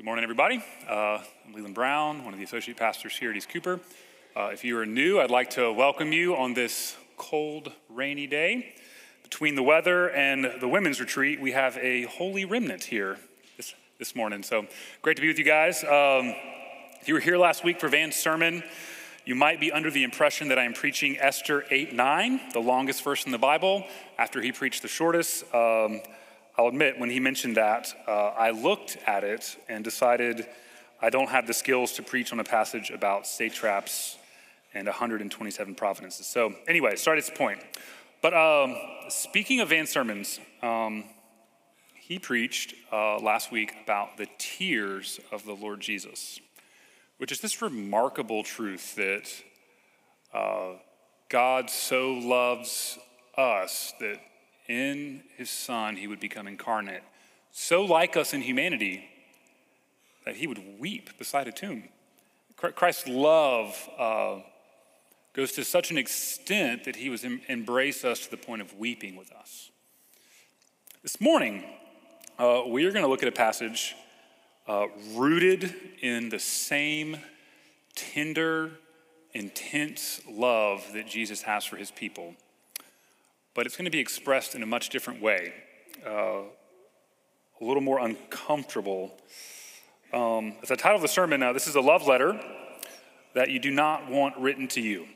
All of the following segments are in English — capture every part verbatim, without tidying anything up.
Good morning, everybody. Uh, I'm Leland Brown, one of the associate pastors here at East Cooper. Uh, if you are new, I'd like to welcome you on this cold, rainy day. Between the weather and the women's retreat, we have a holy remnant here this, this morning. So great to be with you guys. Um, if you were here last week for Van's sermon, you might be under the impression that I'm preaching Esther eight nine, the longest verse in the Bible, after he preached the shortest. Um, I'll admit, when he mentioned that, uh, I looked at it and decided I don't have the skills to preach on a passage about satraps and one hundred twenty-seven providences. So anyway, sorry, that's the point. But um, speaking of Van's sermons, um, he preached uh, last week about the tears of the Lord Jesus, which is this remarkable truth that uh, God so loves us that in his son, he would become incarnate, so like us in humanity that he would weep beside a tomb. Christ's love uh, goes to such an extent that he was em- embrace us to the point of weeping with us. This morning, uh, we are going to look at a passage uh, rooted in the same tender, intense love that Jesus has for his people. But it's going to be expressed in a much different way, uh, a little more uncomfortable. Um, as the title of the sermon, uh, this is a love letter that you do not want written to you.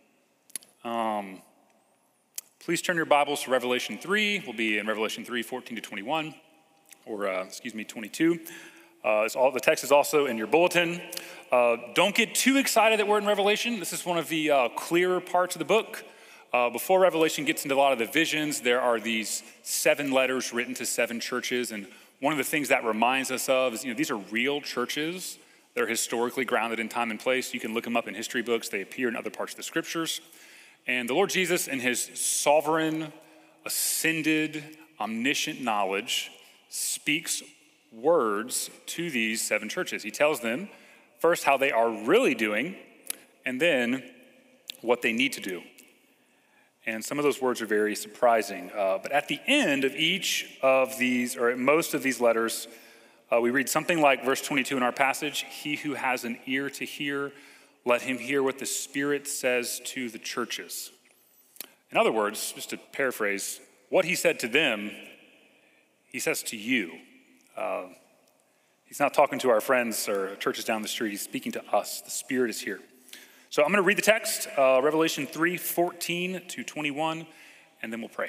Um, please turn your Bibles to Revelation three. We'll be in Revelation three, fourteen to twenty-one, or uh, excuse me, twenty-two. Uh, it's all, the text is also in your bulletin. Uh, don't get too excited that we're in Revelation. This is one of the uh, clearer parts of the book. Uh, before Revelation gets into a lot of the visions, there are these seven letters written to seven churches. And one of the things that reminds us of is, you know, these are real churches. They're historically grounded in time and place. You can look them up in history books. They appear in other parts of the scriptures. And the Lord Jesus, in his sovereign, ascended, omniscient knowledge, speaks words to these seven churches. He tells them first how they are really doing, and then what they need to do. And some of those words are very surprising. Uh, but at the end of each of these, or at most of these letters, uh, we read something like verse twenty-two in our passage, "He who has an ear to hear, let him hear what the Spirit says to the churches." In other words, just to paraphrase, what he said to them, he says to you. Uh, he's not talking to our friends or churches down the street. He's speaking to us. The Spirit is here. So I'm going to read the text, uh, Revelation three, fourteen to twenty-one, and then we'll pray.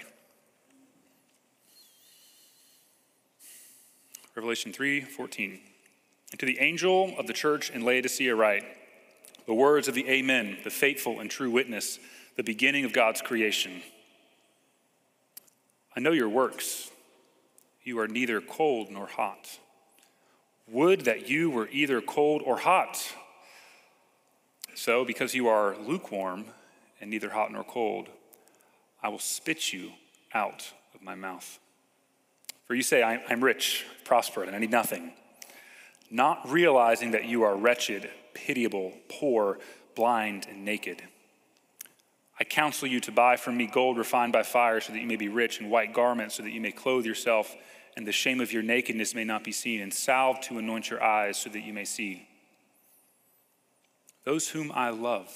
Revelation three, fourteen. "And to the angel of the church in Laodicea write, the words of the Amen, the faithful and true witness, the beginning of God's creation. I know your works. You are neither cold nor hot. Would that you were either cold or hot. So, because you are lukewarm and neither hot nor cold, I will spit you out of my mouth. For you say, I'm rich, prosperous, and I need nothing, not realizing that you are wretched, pitiable, poor, blind, and naked. I counsel you to buy from me gold refined by fire so that you may be rich, and white garments so that you may clothe yourself, and the shame of your nakedness may not be seen, and salve to anoint your eyes so that you may see. Those whom I love,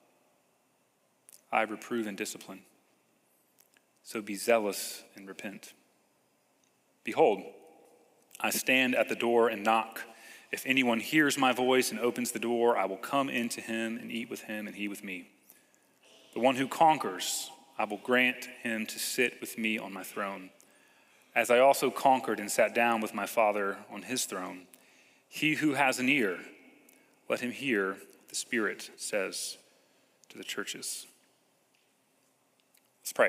I reprove and discipline. So be zealous and repent. Behold, I stand at the door and knock. If anyone hears my voice and opens the door, I will come into him and eat with him and he with me. The one who conquers, I will grant him to sit with me on my throne, as I also conquered and sat down with my Father on his throne. He who has an ear, let him hear the Spirit says to the churches." Let's pray.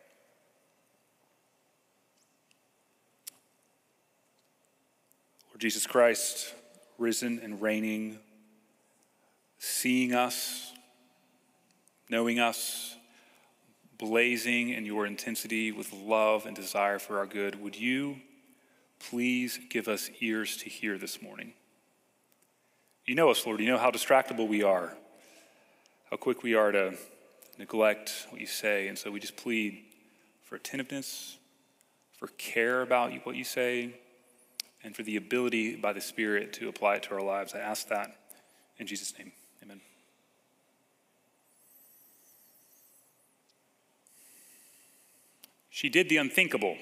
Lord Jesus Christ, risen and reigning, seeing us, knowing us, blazing in your intensity with love and desire for our good, would you please give us ears to hear this morning? You know us, Lord. You know how distractible we are, how quick we are to neglect what you say. And so we just plead for attentiveness, for care about what you say, and for the ability by the Spirit to apply it to our lives. I ask that in Jesus' name, amen. She did the unthinkable.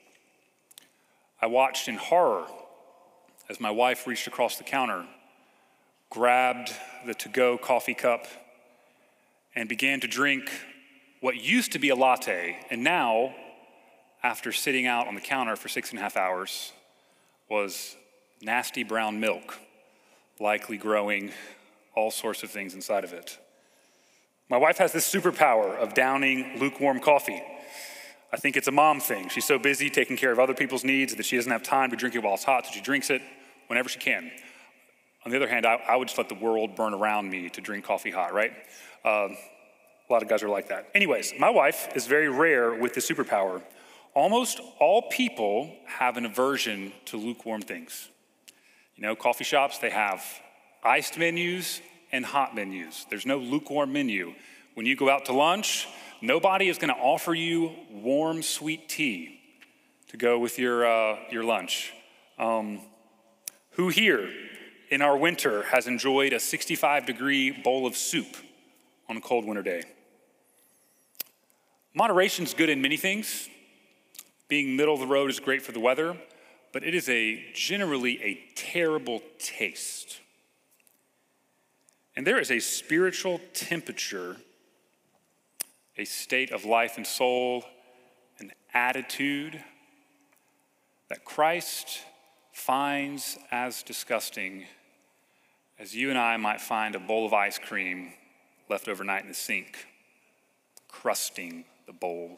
I watched in horror as my wife reached across the counter, grabbed the to-go coffee cup, and began to drink what used to be a latte, and now, after sitting out on the counter for six and a half hours, was nasty brown milk, likely growing all sorts of things inside of it. My wife has this superpower of downing lukewarm coffee. I think it's a mom thing. She's so busy taking care of other people's needs that she doesn't have time to drink it while it's hot, so she drinks it whenever she can. On the other hand, I, I would just let the world burn around me to drink coffee hot, right? Um, a lot of guys are like that. Anyways, my wife is very rare with this superpower. Almost all people have an aversion to lukewarm things. You know, coffee shops, they have iced menus and hot menus. There's no lukewarm menu. When you go out to lunch, nobody is gonna offer you warm, sweet tea to go with your, uh, your lunch. Um, who here in our winter has enjoyed a sixty-five degree bowl of soup on a cold winter day? Moderation's good in many things. Being middle of the road is great for the weather, but it is a generally a terrible taste. And there is a spiritual temperature, a state of life and soul, an attitude that Christ finds as disgusting as you and I might find a bowl of ice cream left overnight in the sink, crusting the bowl.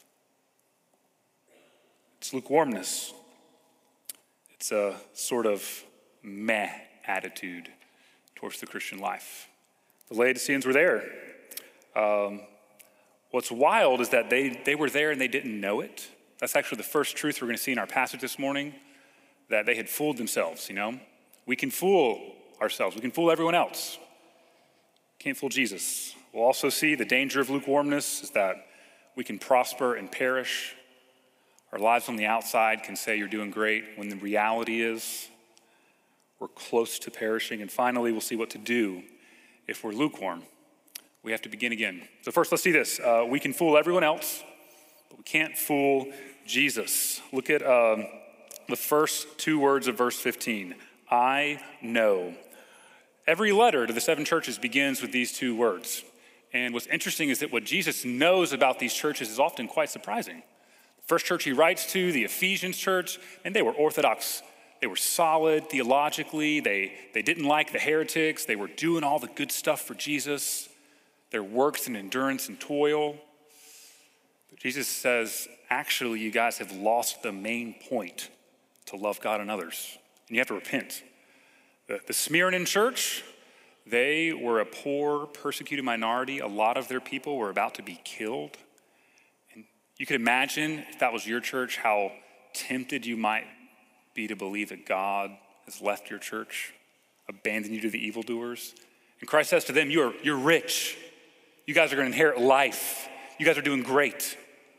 It's lukewarmness. It's a sort of meh attitude towards the Christian life. The Laodiceans were there. Um, what's wild is that they, they were there and they didn't know it. That's actually the first truth we're going to see in our passage this morning, that they had fooled themselves, you know? We can fool ourselves. We can fool everyone else. Can't fool Jesus. We'll also see the danger of lukewarmness is that we can prosper and perish. Our lives on the outside can say you're doing great when the reality is we're close to perishing. And finally, we'll see what to do if we're lukewarm. We have to begin again. So first, let's see this. Uh, we can fool everyone else, but we can't fool Jesus. Look at um, the first two words of verse fifteen. I know. Every letter to the seven churches begins with these two words. And what's interesting is that what Jesus knows about these churches is often quite surprising. The first church he writes to, the Ephesians church, and they were orthodox. They were solid theologically. They, they didn't like the heretics. They were doing all the good stuff for Jesus. Their works and endurance and toil. But Jesus says, actually, you guys have lost the main point, to love God and others. And you have to repent. The, the Smyrna church, they were a poor, persecuted minority. A lot of their people were about to be killed. And you could imagine, if that was your church, how tempted you might be to believe that God has left your church, abandoned you to the evildoers. And Christ says to them, you're, you're rich. You guys are going to inherit life. You guys are doing great.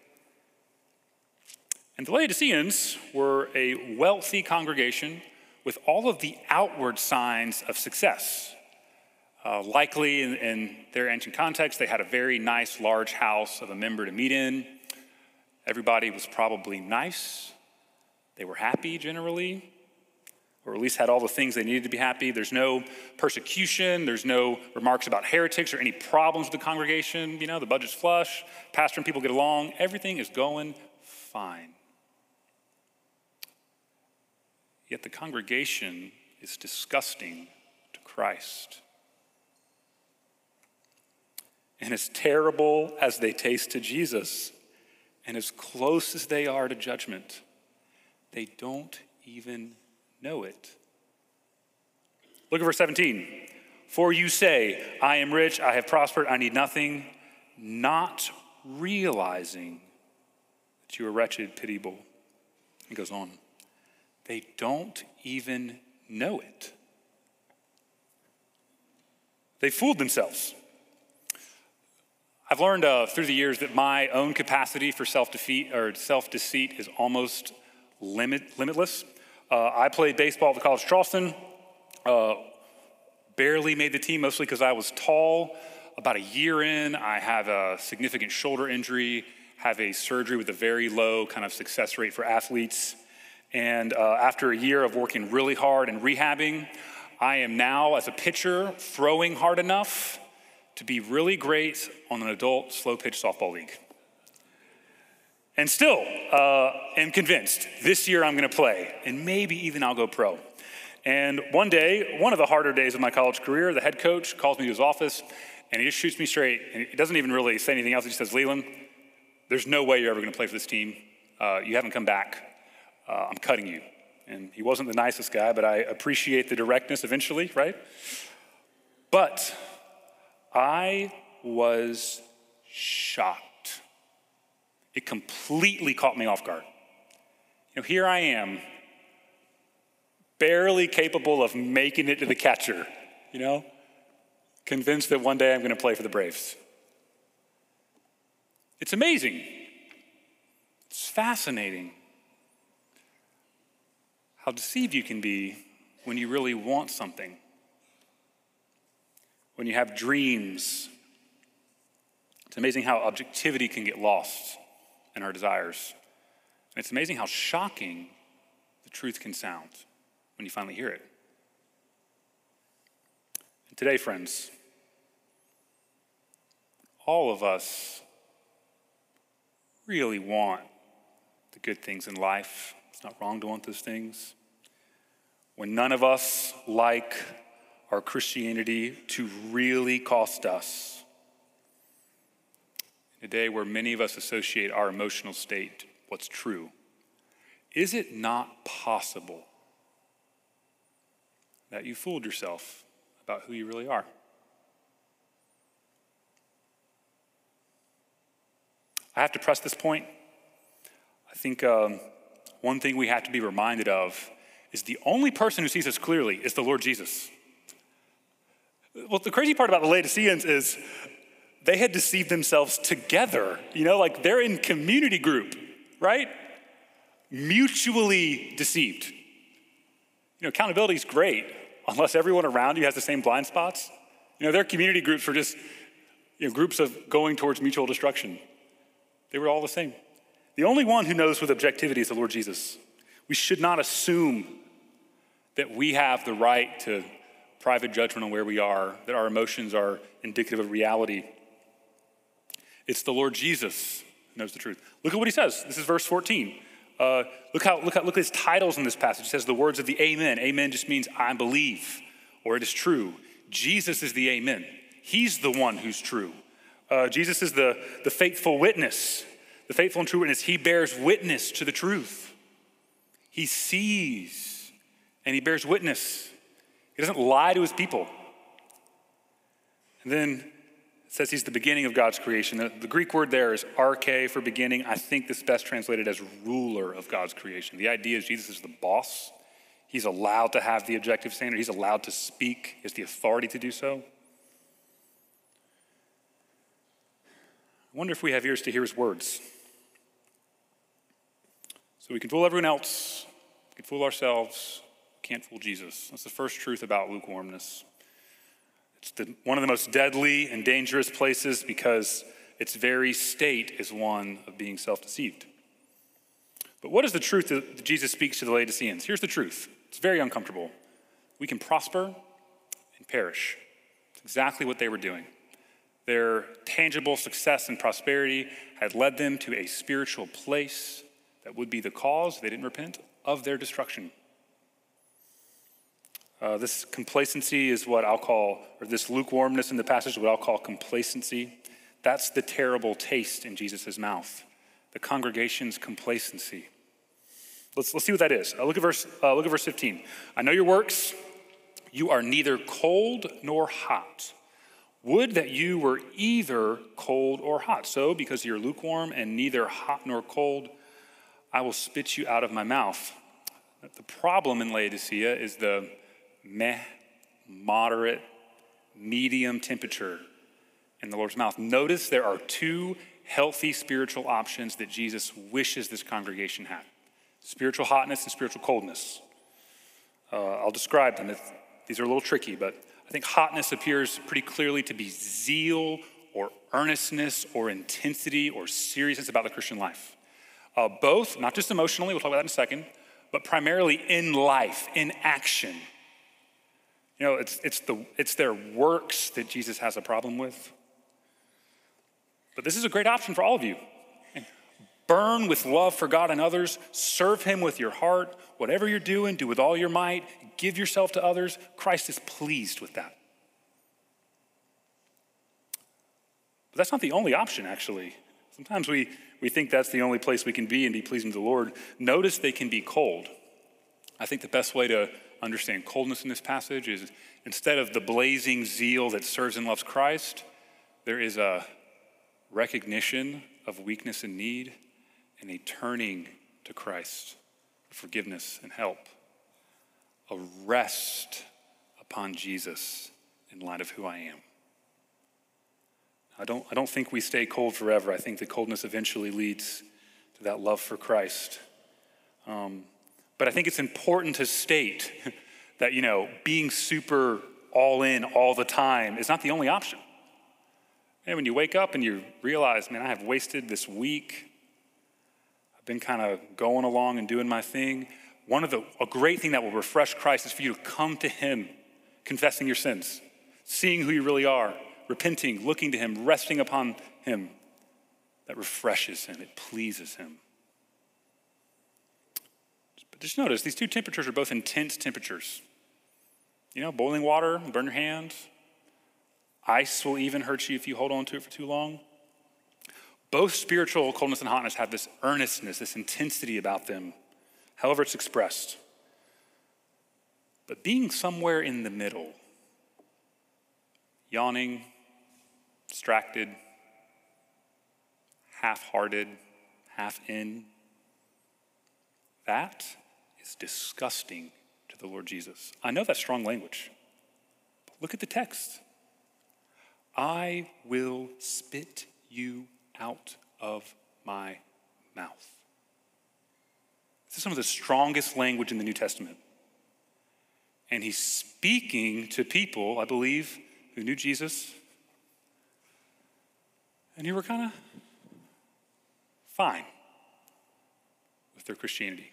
And the Laodiceans were a wealthy congregation with all of the outward signs of success. Uh, likely in, in their ancient context, they had a very nice, large house of a member to meet in. Everybody was probably nice. They were happy generally, or at least had all the things they needed to be happy. There's no persecution. There's no remarks about heretics or any problems with the congregation. You know, the budget's flush. Pastor and people get along. Everything is going fine. Yet the congregation is disgusting to Christ. And as terrible as they taste to Jesus, and as close as they are to judgment, they don't even know it. Look at verse seventeen. For you say, I am rich, I have prospered, I need nothing, not realizing that you are wretched, pitiable. He goes on. They don't even know it. They fooled themselves. I've learned uh, through the years that my own capacity for self-defeat or self-deceit is almost limit, limitless. Uh, I played baseball at the College of Charleston. Uh, barely made the team, mostly because I was tall. About a year in, I have a significant shoulder injury, have a surgery with a very low kind of success rate for athletes. And uh, after a year of working really hard and rehabbing, I am now, as a pitcher, throwing hard enough to be really great on an adult slow pitch softball league. And still uh, am convinced this year I'm gonna play, and maybe even I'll go pro. And one day, one of the harder days of my college career, the head coach calls me to his office, and he just shoots me straight, and he doesn't even really say anything else. He just says, Leland, there's no way you're ever gonna play for this team. Uh, you haven't come back. Uh, I'm cutting you. And he wasn't the nicest guy, but I appreciate the directness eventually, right? But I was shocked. It completely caught me off guard. You know, here I am, barely capable of making it to the catcher, you know, convinced that one day I'm gonna play for the Braves. It's amazing. It's fascinating how deceived you can be when you really want something, when you have dreams. It's amazing how objectivity can get lost in our desires. And it's amazing how shocking the truth can sound when you finally hear it. And today, friends, all of us really want the good things in life. It's not wrong to want those things. When none of us like our Christianity to really cost us. In a day where many of us associate our emotional state, what's true, is it not possible that you fooled yourself about who you really are? I have to press this point. I think um, one thing we have to be reminded of is the only person who sees us clearly is the Lord Jesus. Well, the crazy part about the Laodiceans is they had deceived themselves together. You know, like they're in community group, right? Mutually deceived. You know, accountability is great unless everyone around you has the same blind spots. You know, their community groups were just, you know, groups of going towards mutual destruction. They were all the same. The only one who knows with objectivity is the Lord Jesus. We should not assume that we have the right to private judgment on where we are, that our emotions are indicative of reality. It's the Lord Jesus who knows the truth. Look at what he says. This is verse fourteen. Uh, look how look how look at his titles in this passage. It says the words of the amen. Amen just means I believe, or it is true. Jesus is the amen. He's the one who's true. Uh, Jesus is the, the faithful witness, the faithful and true witness. He bears witness to the truth. He sees and he bears witness. He doesn't lie to his people. And then it says he's the beginning of God's creation. The, the Greek word there is arche for beginning. I think this is best translated as ruler of God's creation. The idea is Jesus is the boss. He's allowed to have the objective standard. He's allowed to speak. He has the authority to do so. I wonder if we have ears to hear his words. So we can fool everyone else. We can fool ourselves. We can't fool Jesus. That's the first truth about lukewarmness. It's the, one of the most deadly and dangerous places because its very state is one of being self-deceived. But what is the truth that Jesus speaks to the Laodiceans? Here's the truth. It's very uncomfortable. We can prosper and perish. It's exactly what they were doing. Their tangible success and prosperity had led them to a spiritual place that would be the cause, if they didn't repent, of their destruction. Uh, this complacency is what I'll call, or this lukewarmness in the passage is what I'll call complacency. That's the terrible taste in Jesus' mouth, the congregation's complacency. Let's, let's see what that is. Uh, look at verse, uh, look at verse fifteen. I know your works. You are neither cold nor hot. Would that you were either cold or hot. So, because you're lukewarm and neither hot nor cold, I will spit you out of my mouth. The problem in Laodicea is the meh, moderate, medium temperature in the Lord's mouth. Notice there are two healthy spiritual options that Jesus wishes this congregation had. Spiritual hotness and spiritual coldness. Uh, I'll describe them. It's, these are a little tricky, but I think hotness appears pretty clearly to be zeal or earnestness or intensity or seriousness about the Christian life. Uh, both, not just emotionally, we'll talk about that in a second, but primarily in life, in action. You know, it's, it's, the, it's their works that Jesus has a problem with. But this is a great option for all of you. Burn with love for God and others. Serve him with your heart. Whatever you're doing, do with all your might. Give yourself to others. Christ is pleased with that. But that's not the only option, actually. Sometimes we, we think that's the only place we can be and be pleasing to the Lord. Notice they can be cold. I think the best way to understand coldness in this passage is instead of the blazing zeal that serves and loves Christ, there is a recognition of weakness and need and a turning to Christ for forgiveness and help. A rest upon Jesus in light of who I am. I don't, I don't think we stay cold forever. I think the coldness eventually leads to that love for Christ. Um, but I think it's important to state that, you know, being super all in all the time is not the only option. And when you wake up and you realize, man, I have wasted this week. I've been kind of going along and doing my thing. One of the, a great thing that will refresh Christ is for you to come to him, confessing your sins, seeing who you really are, repenting, looking to him, resting upon him. That refreshes him, it pleases him. But just notice, these two temperatures are both intense temperatures. You know, boiling water will burn your hands. Ice will even hurt you if you hold on to it for too long. Both spiritual coldness and hotness have this earnestness, this intensity about them, however it's expressed. But being somewhere in the middle, yawning, distracted, half-hearted, half in, that is disgusting to the Lord Jesus. I know that's strong language, but look at the text. I will spit you out of my mouth. This is some of the strongest language in the New Testament. And he's speaking to people, I believe, who knew Jesus and who were kind of fine with their Christianity.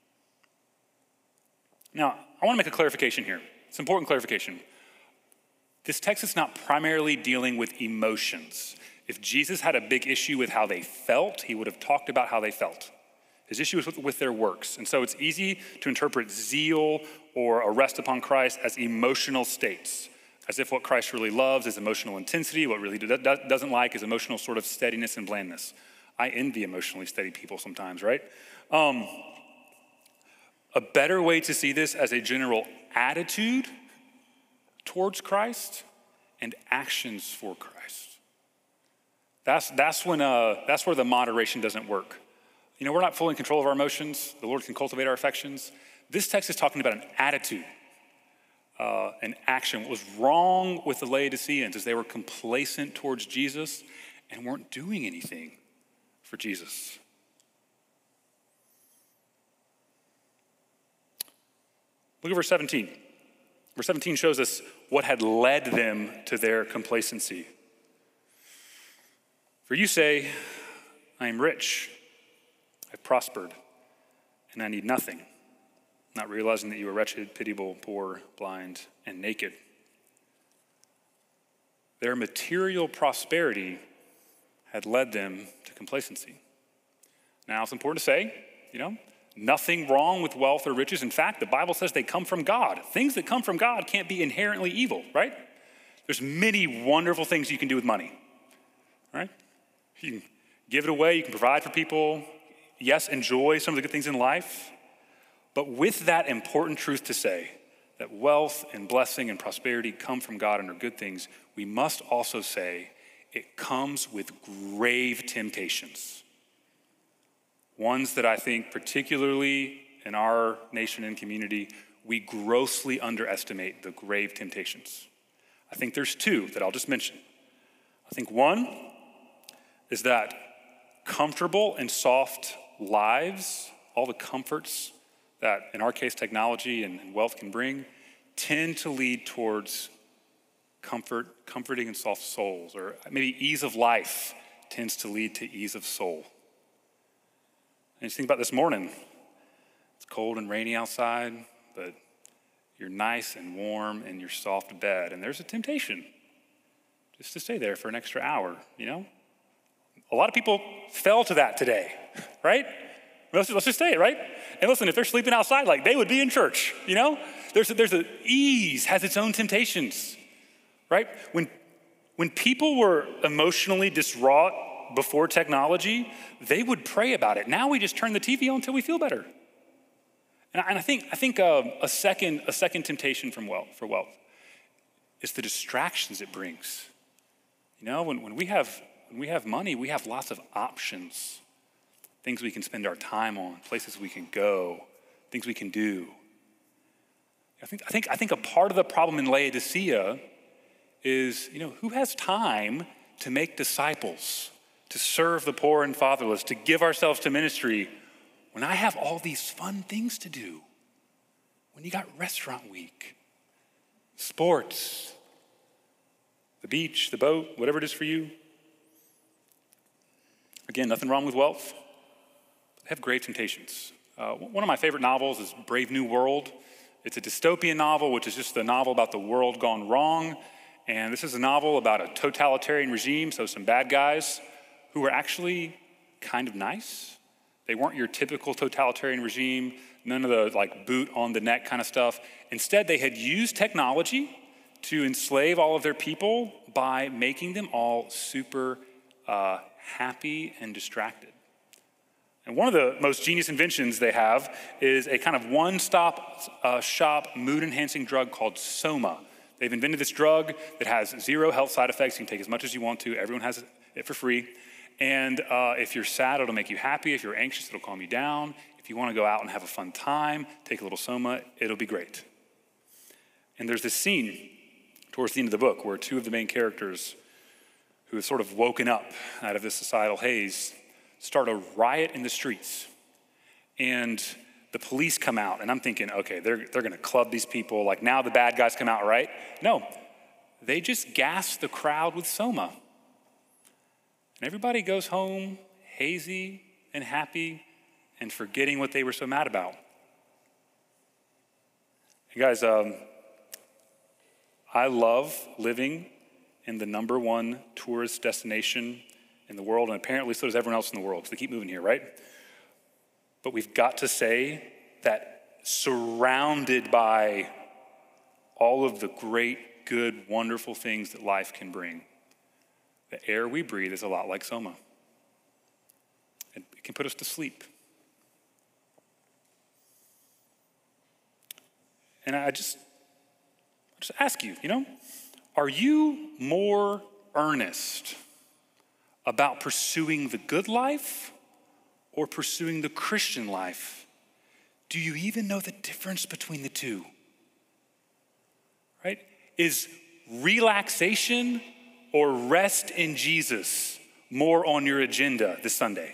Now, I want to make a clarification here. It's an important clarification. This text is not primarily dealing with emotions. If Jesus had a big issue with how they felt, he would have talked about how they felt. His issue is with, with their works. And so it's easy to interpret zeal or a rest upon Christ as emotional states, as if what Christ really loves is emotional intensity, what really do, do, doesn't like is emotional sort of steadiness and blandness. I envy emotionally steady people sometimes, right? Um, a better way to see this as a general attitude towards Christ and actions for Christ. That's, that's, when, uh, that's where the moderation doesn't work. You know, we're not fully in control of our emotions. The Lord can cultivate our affections. This text is talking about an attitude, uh, an action. What was wrong with the Laodiceans is they were complacent towards Jesus and weren't doing anything for Jesus. Look at verse seventeen. Verse seventeen shows us what had led them to their complacency. For you say, I am rich, I've prospered, and I need nothing, not realizing that you are wretched, pitiable, poor, blind, and naked. Their material prosperity had led them to complacency. Now, it's important to say, you know, nothing wrong with wealth or riches. In fact, the Bible says they come from God. Things that come from God can't be inherently evil, right? There's many wonderful things you can do with money, right? You can give it away, you can provide for people. Yes, enjoy some of the good things in life. But with that important truth to say, that wealth and blessing and prosperity come from God and are good things, we must also say it comes with grave temptations. Ones that I think, particularly in our nation and community, we grossly underestimate the grave temptations. I think there's two that I'll just mention. I think one is that comfortable and soft lives, all the comforts that, in our case, technology and, and wealth can bring, tend to lead towards comfort, comforting and soft souls, or maybe ease of life tends to lead to ease of soul. And just think about this morning. It's cold and rainy outside, but you're nice and warm in your soft bed, and there's a temptation just to stay there for an extra hour, you know? A lot of people fell to that today, right? Let's, let's just say it, right? And listen, if they're sleeping outside, like they would be in church, you know? There's a, there's a ease has its own temptations, right? When, when people were emotionally distraught before technology, they would pray about it. Now we just turn the T V on until we feel better. And I, and I think, I think uh, a, second, a second temptation from wealth, for wealth is the distractions it brings. You know, when, when, we have, when we have money, we have lots of options, things we can spend our time on, places we can go, things we can do. I think, I think, I think a part of the problem in Laodicea is, you know, who has time to make disciples, to serve the poor and fatherless, to give ourselves to ministry when I have all these fun things to do? When you got restaurant week, sports, the beach, the boat, whatever it is for you. Again, nothing wrong with wealth. They have great temptations. Uh, one of my favorite novels is Brave New World. It's a dystopian novel, which is just a novel about the world gone wrong. And this is a novel about a totalitarian regime, so some bad guys who were actually kind of nice. They weren't your typical totalitarian regime, none of the like boot on the neck kind of stuff. Instead, they had used technology to enslave all of their people by making them all super uh, happy and distracted. And one of the most genius inventions they have is a kind of one-stop uh, shop mood-enhancing drug called Soma. They've invented this drug that has zero health side effects. You can take as much as you want to. Everyone has it for free. And uh, if you're sad, it'll make you happy. If you're anxious, it'll calm you down. If you want to go out and have a fun time, take a little Soma, it'll be great. And there's this scene towards the end of the book where two of the main characters who have sort of woken up out of this societal haze start a riot in the streets. And the police come out, and I'm thinking, okay, they're, they're gonna club these people. Like now the bad guys come out, right? No, they just gas the crowd with Soma. And everybody goes home hazy and happy and forgetting what they were so mad about. And guys, um, I love living in the number one tourist destination in the world, and apparently so does everyone else in the world, because they keep moving here, right? But we've got to say that surrounded by all of the great, good, wonderful things that life can bring, the air we breathe is a lot like Soma. It, it can put us to sleep. And I just, I just ask you, you know, are you more earnest about pursuing the good life or pursuing the Christian life? Do you even know the difference between the two? Right? Is relaxation or rest in Jesus more on your agenda this Sunday?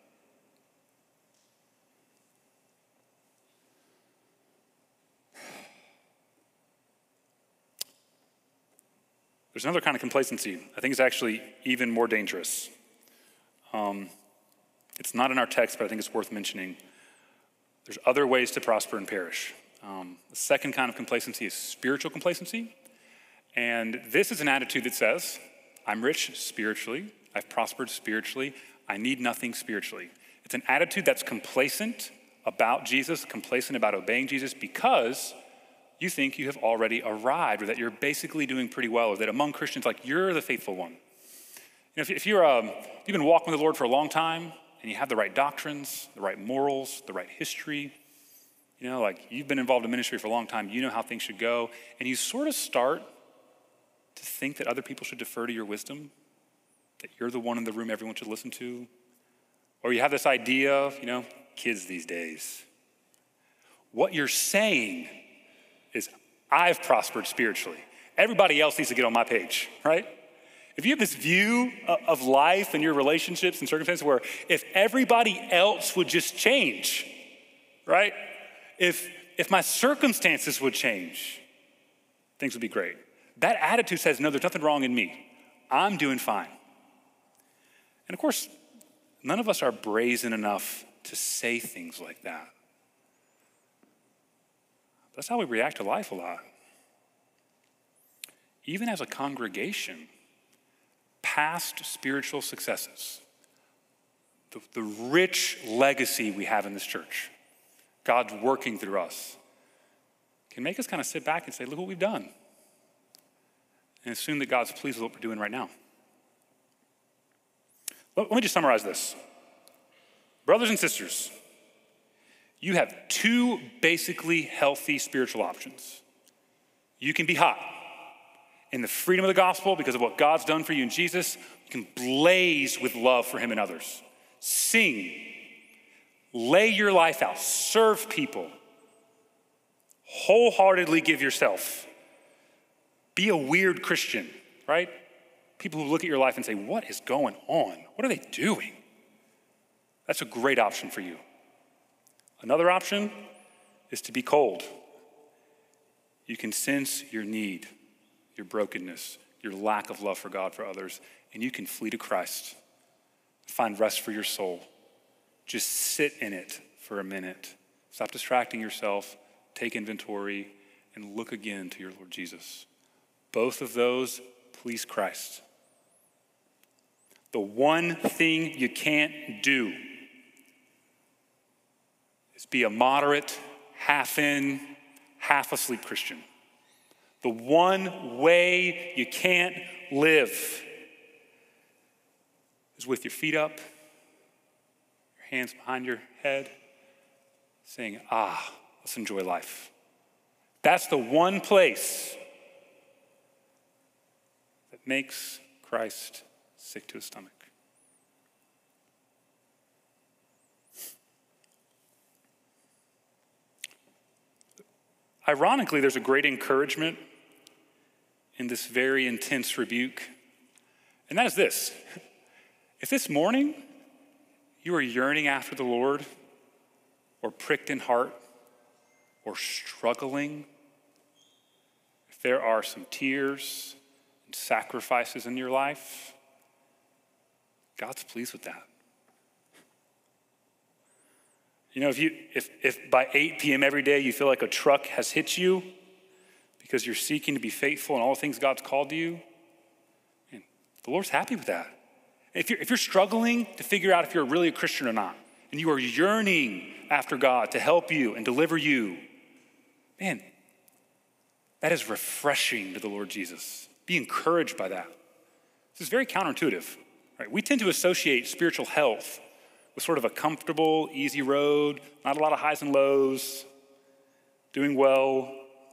There's another kind of complacency. I think it's actually even more dangerous. Um, it's not in our text, but I think it's worth mentioning. There's other ways to prosper and perish. Um, the second kind of complacency is spiritual complacency. And this is an attitude that says, I'm rich spiritually, I've prospered spiritually, I need nothing spiritually. It's an attitude that's complacent about Jesus, complacent about obeying Jesus, because you think you have already arrived, or that you're basically doing pretty well, or that among Christians, like you're the faithful one. You know, if, if you're, um, you've been walking with the Lord for a long time, and you have the right doctrines, the right morals, the right history, you know, like you've been involved in ministry for a long time, you know how things should go, and you sort of start to think that other people should defer to your wisdom, that you're the one in the room everyone should listen to, or you have this idea of, you know, kids these days. What you're saying is, I've prospered spiritually. Everybody else needs to get on my page, right? If you have this view of life and your relationships and circumstances where if everybody else would just change, right? If, if my circumstances would change, things would be great. That attitude says, no, there's nothing wrong in me. I'm doing fine. And of course, none of us are brazen enough to say things like that. That's how we react to life a lot. Even as a congregation, past spiritual successes, the, the rich legacy we have in this church, God's working through us, can make us kind of sit back and say, look what we've done. And assume that God's pleased with what we're doing right now. Let me just summarize this. Brothers and sisters, you have two basically healthy spiritual options. You can be hot in the freedom of the gospel because of what God's done for you in Jesus. You can blaze with love for him and others. Sing, lay your life out, serve people, wholeheartedly give yourself. Be a weird Christian, right? People who look at your life and say, what is going on? What are they doing? That's a great option for you. Another option is to be cold. You can sense your need, your brokenness, your lack of love for God, for others, and you can flee to Christ. Find rest for your soul. Just sit in it for a minute. Stop distracting yourself, take inventory, and look again to your Lord Jesus. Both of those please Christ. The one thing you can't do is be a moderate, half in, half asleep Christian. The one way you can't live is with your feet up, your hands behind your head, saying, ah, let's enjoy life. That's the one place that makes Christ sick to his stomach. Ironically, there's a great encouragement in this very intense rebuke, and that is this. If this morning you are yearning after the Lord, or pricked in heart, or struggling, if there are some tears and sacrifices in your life, God's pleased with that. You know, if you if if by eight p.m. every day you feel like a truck has hit you because you're seeking to be faithful in all the things God's called to you, man, the Lord's happy with that. If you're if you're struggling to figure out if you're really a Christian or not, and you are yearning after God to help you and deliver you, man, that is refreshing to the Lord Jesus. Be encouraged by that. This is very counterintuitive. Right? We tend to associate spiritual health with sort of a comfortable, easy road, not a lot of highs and lows, doing well.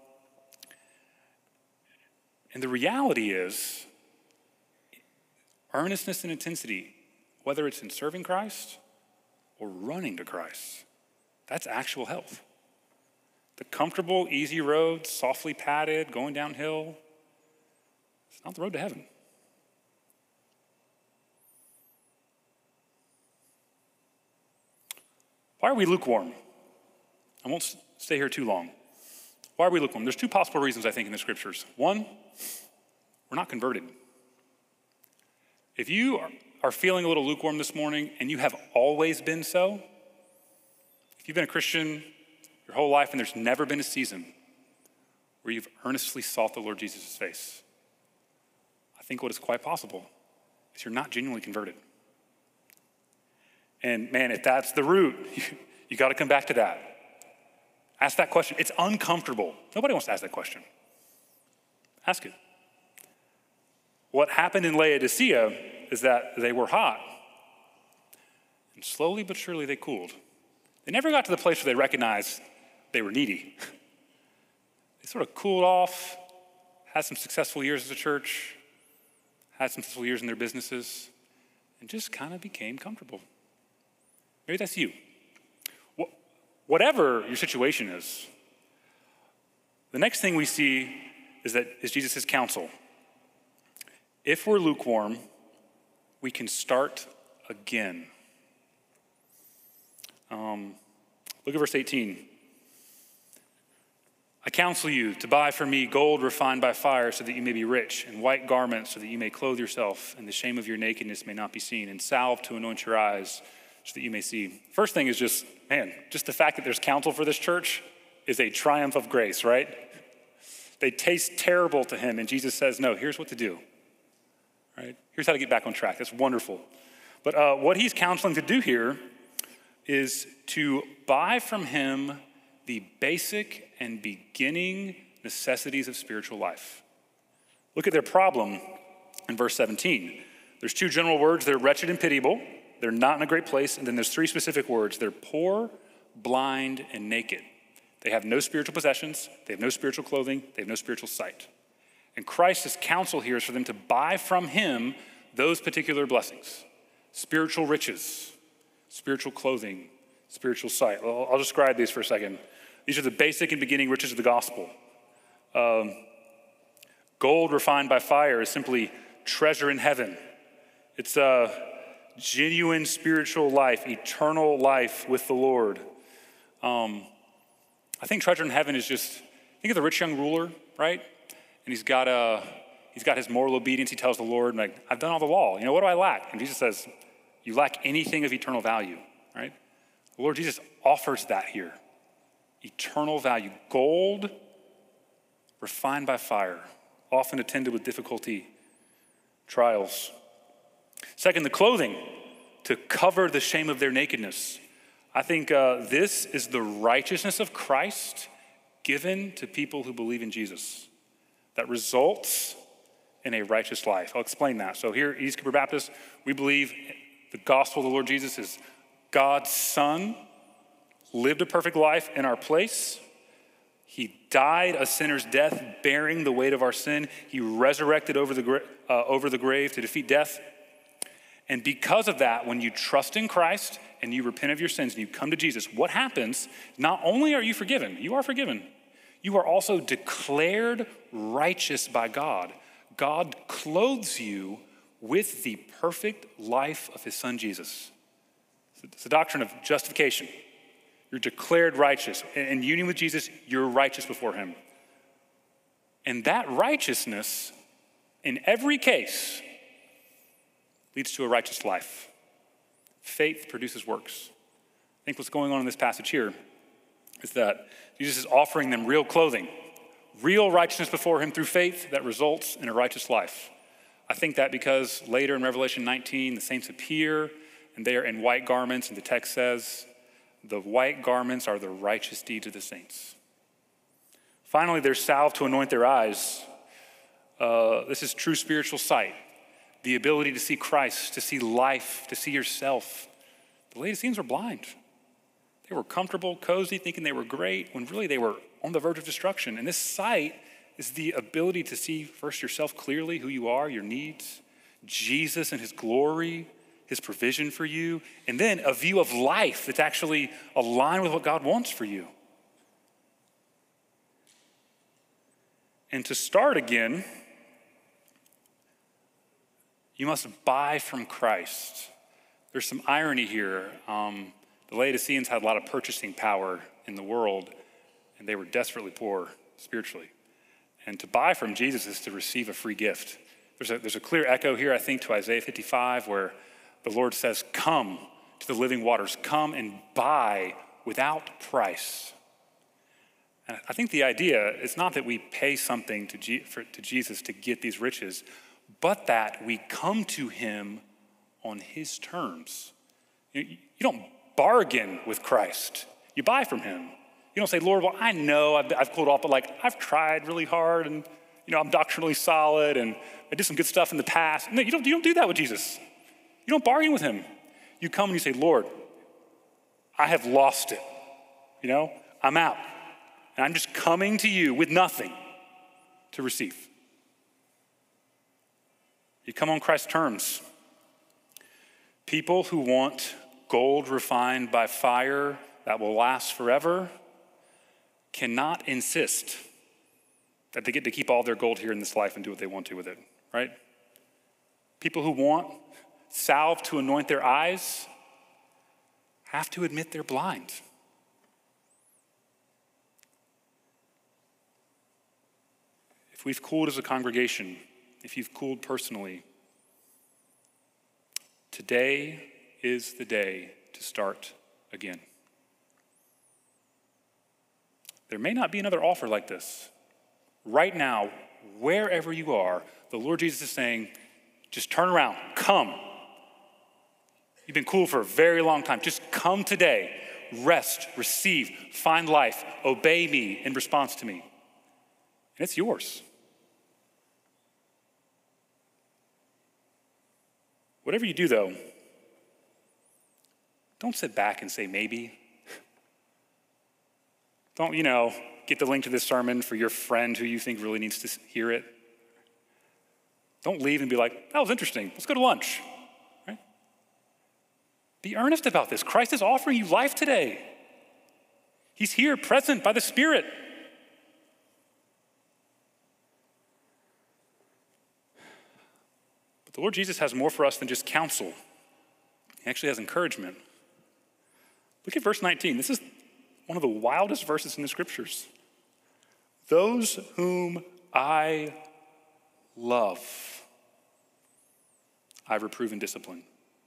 And the reality is, earnestness and intensity, whether it's in serving Christ or running to Christ, that's actual health. The comfortable, easy road, softly padded, going downhill, it's not the road to heaven. Why are we lukewarm? I won't stay here too long. Why are we lukewarm? There's two possible reasons, I think, in the scriptures. One, we're not converted. If you are feeling a little lukewarm this morning and you have always been so, if you've been a Christian your whole life and there's never been a season where you've earnestly sought the Lord Jesus' face, I think what is quite possible is you're not genuinely converted. And man, if that's the root, you, you got to come back to that. Ask that question. It's uncomfortable. Nobody wants to ask that question. Ask it. What happened in Laodicea is that they were hot, and slowly but surely they cooled. They never got to the place where they recognized they were needy. They sort of cooled off, had some successful years as a church, had some successful years in their businesses, and just kind of became comfortable. Maybe that's you. Whatever your situation is, the next thing we see is that is Jesus' counsel. If we're lukewarm, we can start again. Um, look at verse eighteen. I counsel you to buy from me gold refined by fire so that you may be rich, and white garments so that you may clothe yourself, and the shame of your nakedness may not be seen, and salve to anoint your eyes so that you may see. First thing is just, man, just the fact that there's counsel for this church is a triumph of grace, right? They taste terrible to him, and Jesus says, no, here's what to do, right? Here's how to get back on track. That's wonderful. But uh, what he's counseling to do here is to buy from him the basic and beginning necessities of spiritual life. Look at their problem in verse seventeen. There's two general words. They're wretched and pitiable. They're not in a great place. And then there's three specific words. They're poor, blind, and naked. They have no spiritual possessions. They have no spiritual clothing. They have no spiritual sight. And Christ's counsel here is for them to buy from him those particular blessings: spiritual riches, spiritual clothing, spiritual sight. Well, I'll describe these for a second. These are the basic and beginning riches of the gospel. Um, gold refined by fire is simply treasure in heaven. It's a genuine spiritual life, eternal life with the Lord. Um, I think treasure in heaven is just, think of the rich young ruler, right? And he's got a, he's got his moral obedience. He tells the Lord, like, I've done all the law. You know, what do I lack? And Jesus says, you lack anything of eternal value, right? The Lord Jesus offers that here. Eternal value. Gold refined by fire, often attended with difficulty, trials. Second, the clothing, to cover the shame of their nakedness. I think uh, this is the righteousness of Christ given to people who believe in Jesus that results in a righteous life. I'll explain that. So here at East Cooper Baptist, we believe the gospel of the Lord Jesus is God's Son, lived a perfect life in our place. He died a sinner's death, bearing the weight of our sin. He resurrected over the, uh, over the grave to defeat death. And because of that, when you trust in Christ and you repent of your sins and you come to Jesus, what happens? Not only are you forgiven, you are forgiven, you are also declared righteous by God. God clothes you with the perfect life of his son, Jesus. It's the doctrine of justification. You're declared righteous. In union with Jesus, you're righteous before him. And that righteousness, in every case, leads to a righteous life. Faith produces works. I think what's going on in this passage here is that Jesus is offering them real clothing, real righteousness before him through faith that results in a righteous life. I think that because later in Revelation nineteen, the saints appear and they are in white garments, and the text says, the white garments are the righteous deeds of the saints. Finally, there's salve to anoint their eyes. Uh, this is true spiritual sight, the ability to see Christ, to see life, to see yourself. The Laodiceans were blind. They were comfortable, cozy, thinking they were great, when really they were on the verge of destruction. And this sight is the ability to see first yourself clearly, who you are, your needs, Jesus and his glory, his provision for you, and then a view of life that's actually aligned with what God wants for you. And to start again, you must buy from Christ. There's some irony here. Um, the Laodiceans had a lot of purchasing power in the world, and they were desperately poor spiritually. And to buy from Jesus is to receive a free gift. There's a, there's a clear echo here, I think, to Isaiah fifty-five, where the Lord says, come to the living waters. Come and buy without price. And I think the idea is not that we pay something to, G, for, to Jesus to get these riches, but that we come to him on his terms. You, you don't bargain with Christ. You buy from him. You don't say, Lord, well, I know I've, I've pulled off, but like I've tried really hard, and you know I'm doctrinally solid, and I did some good stuff in the past. No, you don't. You don't do that with Jesus. You don't bargain with him. You come and you say, Lord, I have lost it. You know, I'm out, and I'm just coming to you with nothing to receive. You come on Christ's terms. People who want gold refined by fire that will last forever cannot insist that they get to keep all their gold here in this life and do what they want to with it, right? People who want salve to anoint their eyes have to admit they're blind. if we've cooled as a congregation, if you've cooled personally, today is the day to start again. There may not be another offer like this. Right now, wherever you are, the Lord Jesus is saying, just turn around, come. You've been cool for a very long time. Just come today, rest, receive, find life, obey me in response to me. And it's yours. Whatever you do, though, don't sit back and say maybe. Don't, you know, get the link to this sermon for your friend who you think really needs to hear it. Don't leave and be like, that was interesting. Let's go to lunch. Right? Be earnest about this. Christ is offering you life today. He's here, present by the Spirit. But the Lord Jesus has more for us than just counsel. He actually has encouragement. Look at verse nineteen. This is one of the wildest verses in the scriptures. Those whom I love, I reprove and discipline.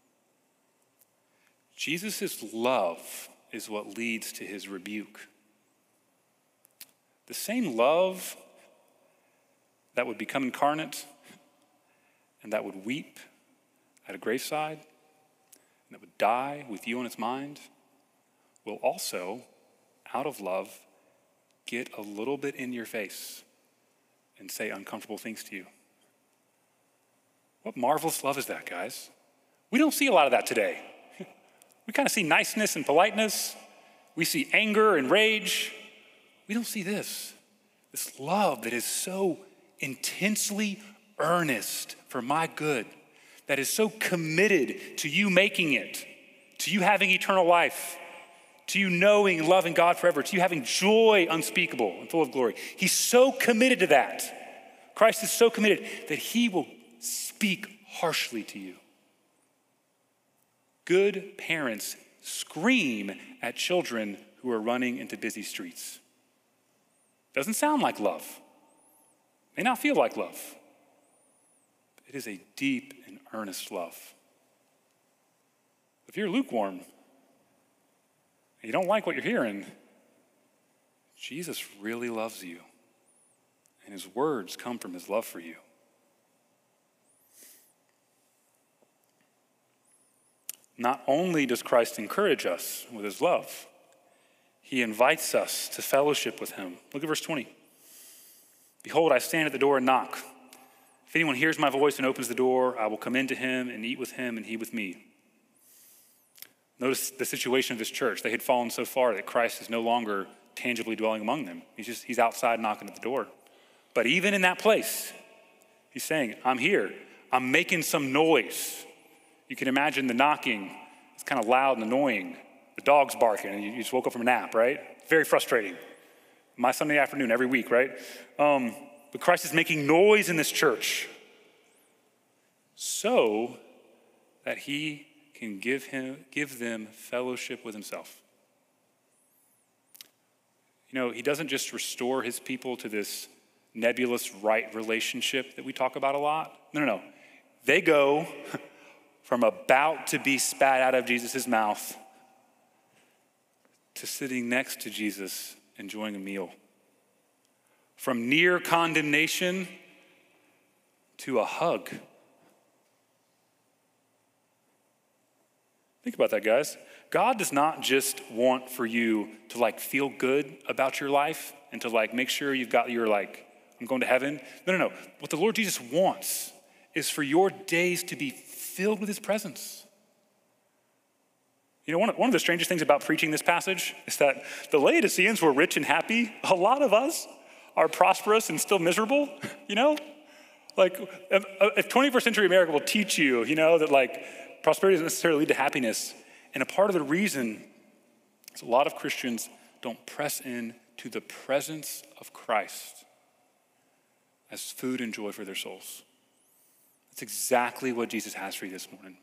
Jesus' love is what leads to his rebuke. The same love that would become incarnate and that would weep at a graveside and that would die with you on its mind will also, out of love, get a little bit in your face and say uncomfortable things to you. What marvelous love is that, guys? We don't see a lot of that today. We kind of see niceness and politeness. We see anger and rage. We don't see this. This love that is so intensely earnest for my good, that is so committed to you making it, to you having eternal life, to you knowing and loving God forever, to you having joy unspeakable and full of glory. He's so committed to that. Christ is so committed that he will speak harshly to you. Good parents scream at children who are running into busy streets. Doesn't sound like love. May not feel like love. But it is a deep and earnest love. If you're lukewarm, you don't like what you're hearing, Jesus really loves you, and his words come from his love for you. Not only does Christ encourage us with his love, he invites us to fellowship with him. Look at verse twenty. Behold, I stand at the door and knock. If anyone hears my voice and opens the door, I will come into him and eat with him and he with me. Notice the situation of this church. They had fallen so far that Christ is no longer tangibly dwelling among them. He's just, he's outside knocking at the door. But even in that place, he's saying, I'm here. I'm making some noise. You can imagine the knocking. It's kind of loud and annoying. The dog's barking and you just woke up from a nap, right? Very frustrating. My Sunday afternoon every week, right? Um, but Christ is making noise in this church so that he can give him, give them fellowship with himself. You know, he doesn't just restore his people to this nebulous right relationship that we talk about a lot. No, no, no. They go from about to be spat out of Jesus' mouth to sitting next to Jesus enjoying a meal. From near condemnation to a hug. Think about that, guys. God does not just want for you to like feel good about your life and to like make sure you've got your like, I'm going to heaven. No, no, no. What the Lord Jesus wants is for your days to be filled with his presence. You know, one of, one of the strangest things about preaching this passage is that the Laodiceans were rich and happy. A lot of us are prosperous and still miserable, you know? Like, if twenty-first century America will teach you, you know, that like, prosperity doesn't necessarily lead to happiness. And a part of the reason is a lot of Christians don't press in to the presence of Christ as food and joy for their souls. That's exactly what Jesus has for you this morning.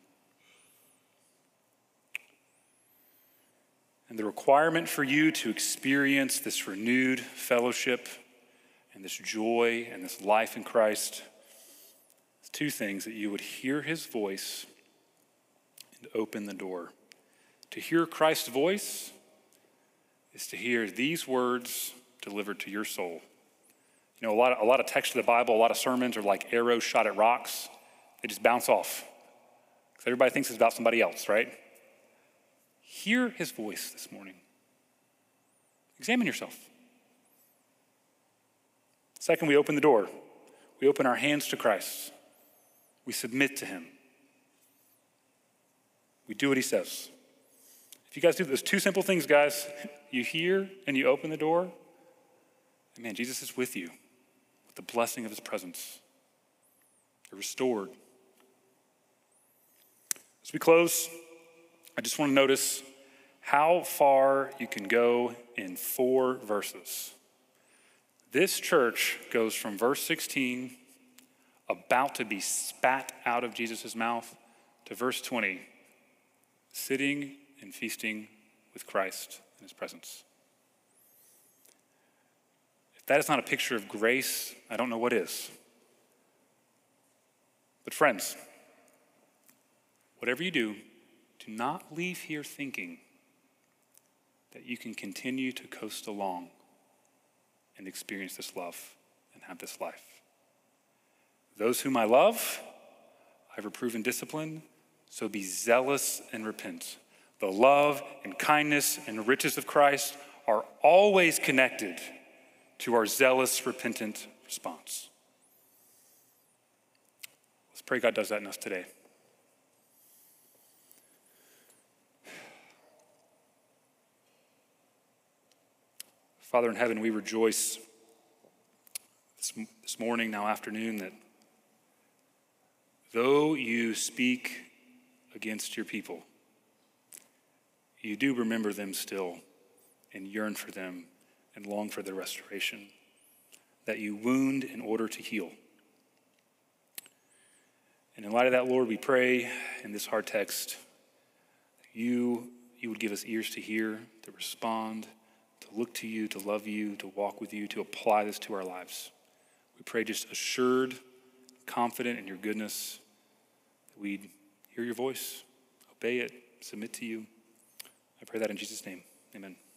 And the requirement for you to experience this renewed fellowship and this joy and this life in Christ is two things: that you would hear his voice and open the door. To hear Christ's voice is to hear these words delivered to your soul. You know, a lot of, a lot of text of the Bible, a lot of sermons are like arrows shot at rocks. They just bounce off. Because everybody thinks it's about somebody else, right? Hear his voice this morning. Examine yourself. Second, we open the door. We open our hands to Christ. We submit to him. We do what he says. If you guys do those two simple things, guys, you hear and you open the door, and man, Jesus is with you with the blessing of his presence. You're restored. As we close, I just want to notice how far you can go in four verses. This church goes from verse sixteen, about to be spat out of Jesus' mouth, to verse twenty, sitting and feasting with Christ in his presence. If that is not a picture of grace, I don't know what is. But friends, whatever you do, do not leave here thinking that you can continue to coast along and experience this love and have this life. Those whom I love, I reprove and discipline, so be zealous and repent. The love and kindness and riches of Christ are always connected to our zealous, repentant response. Let's pray God does that in us today. Father in heaven, we rejoice this, this morning, now afternoon, that though you speak against your people, you do remember them still and yearn for them and long for their restoration, that you wound in order to heal. And in light of that, Lord, we pray in this hard text, that you, you would give us ears to hear, to respond, to look to you, to love you, to walk with you, to apply this to our lives. We pray just assured, confident in your goodness, that we'd hear your voice, obey it, submit to you. I pray that in Jesus' name. Amen.